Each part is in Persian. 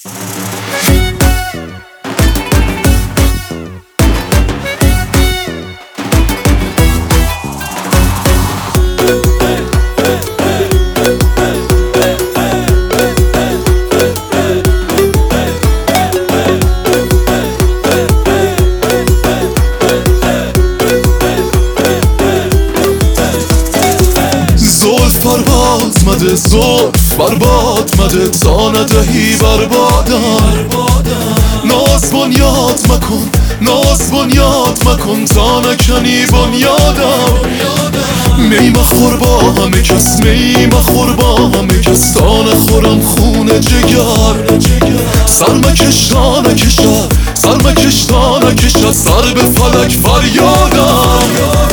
برباد مده زلف برباد مده تا ندهی بربادم ناز بنیاد مکن ناز بنیاد مکن تا نکنی بنیادم می مخور با همه کس می مخور با همه کس تا نخورم خون جگر سر مکش تا نکشد سر مکش تا نکشد سر به فلک فریادم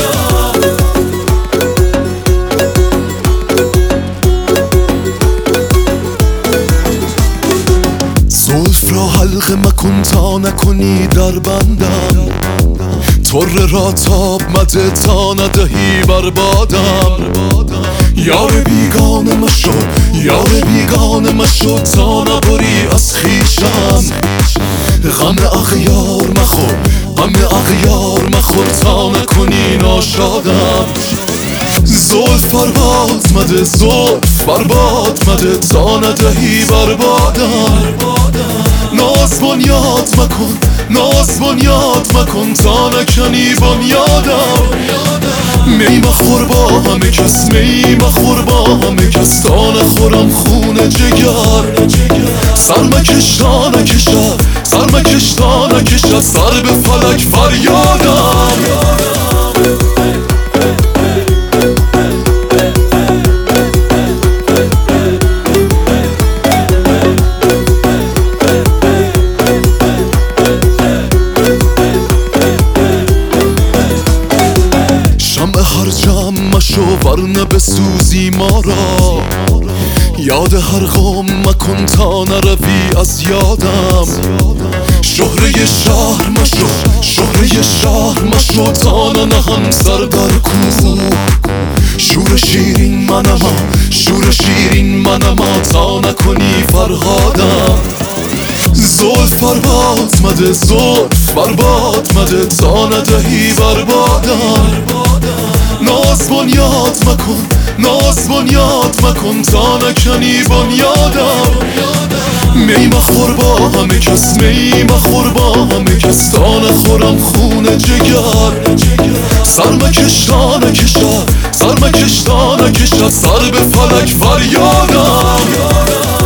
زلف را حلقه مکن تا نکنی در بندم طره را تاب مده تا ندهی بربادم یار بیگانه مشو یار بیگانه مشو تا نبری از خویشم غم اغیار مخور غم اغیار مخور تا نکنی ناشادم زلف برباد مده زلف برباد مده تا ندهی بربادم ناز بنیاد مکن ناز بنیاد مکن تا نکنی بنیادم می مخور با همه کس می مخور با همه کس تا نخورم خون جگر سر مکش تا نکشد سر مکش تا نکشد سر به فلک فریادم هر جمع مشو ورنه بسوزی ما را یاد هر غم مکن تا نروی از یادم شهره شهر مشو شهره شهر مشو تا ننهم سر در کو شور شیرین منما شور شیرین منما تا نکنی فرهادم زلف برباد مده زلف برباد مده تا ندهی بربادم ناز بنیاد مکن ناز بنیاد مکن تا نکنی بنیادم می مخور با همه کس می مخور با همه کس تا نخورم خون جگر سر مکش تا نکشد سر مکش تا نکشد سر به فلک فریادم